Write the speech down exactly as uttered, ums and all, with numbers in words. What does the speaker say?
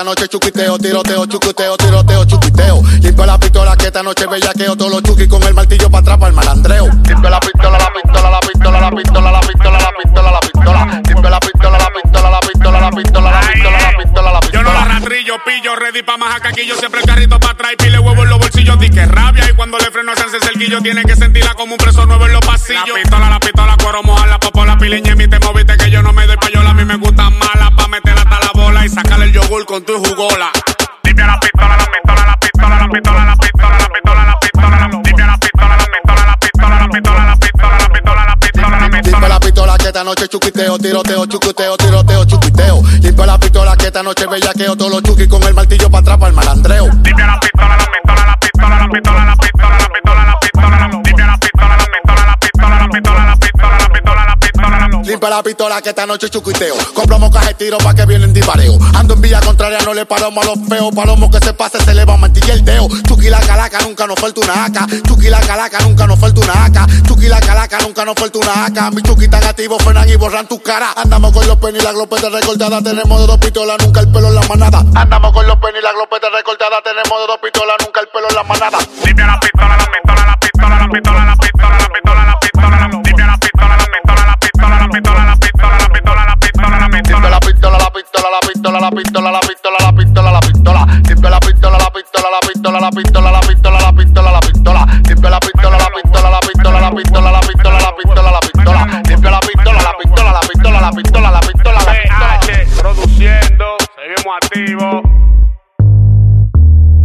esta noche chuquiteo, tiroteo, chuquiteo, tiroteo, chuquiteo. Limpio la pistola que esta noche bellaqueo. Todos los chuquis con el martillo para atrás para el malandreo. Limpio la pistola, la pistola, la pistola, la pistola, la pistola, la pistola, la pistola. Limpio la pistola, la pistola, la pistola, la pistola, la pistola, la pistola, la pistola. Yo no la rastrillo, pillo, ready pa' más caquillo. Siempre el carrito pa' atrás y pile huevo en los bolsillos. Di que rabia y cuando le freno hacerse el cerquillo. Tiene que sentirla como un preso nuevo en los pasillos. La pistola, la pistola, cuero mojar la popola, pileña y mi te moviste que yo no me doy payola. A mí me gustan malas pa' meter hasta la bola y sacarle el yogur con tu jugola. Limpia la pistola, la pistola, la pistola, la pistola, la pistola, la pistola, la pistola, limpia la pistola, la pistola, la pistola, la pistola, la pistola, la pistola, la pistola, la pistola. Limpio la pistola que esta noche chuquiteo, tiroteo, chuquiteo, tiroteo, chuquiteo. Limpio la pistola que esta noche bellaqueo. Todos los chuquis con el martillo para atrás para el malandreo. Limpia la pistola, la pistola, la pistola, la pistola, la pistola, la pistola, la pistola, limpia la pistola, la pistola, la pistola, la pistola, la pistola, la pistola, la pistola. Limpia la pistola que esta noche chuquiteo. Compramos cajas de tiro pa' que vienen dispareo. Ando en vía contraria, no le paramos a los feos. Palomo que se pase, se le va a mantillar el dedo. Chucky la calaca, nunca nos falta una aca. Chucky la calaca, nunca nos falta una aca. Chucky la calaca, nunca nos falta una aca. Mi Chucky tan activo, frenan y borran tu cara. Andamos con los penes y la glopeta recortada. Tenemos de dos pistolas, nunca el pelo en la manada. Andamos con los penes y la glopeta recortada. Tenemos de dos pistolas, nunca el pelo en la manada. Limpia la pistola, la pistola, la pistola, la pistola, la pistola, la pistola, la pistola, limpia la pistola, la pistola, la pistola, la pistola, la pistola, la pistola, la pistola, la pistola. Limpia la pistola, la pistola, la pistola, la pistola, la pistola, la pistola, la pistola. Limpia la pistola, la pistola, la pistola, la pistola, la pistola, la pistola, la pistola. Limpia la pistola, la pistola, la pistola, la pistola, la pistola, la pistola, la pistola. Limpia la pistola, la pistola, la pistola, la pistola, la pistola, la pistola. P H produciendo, seguimos activos.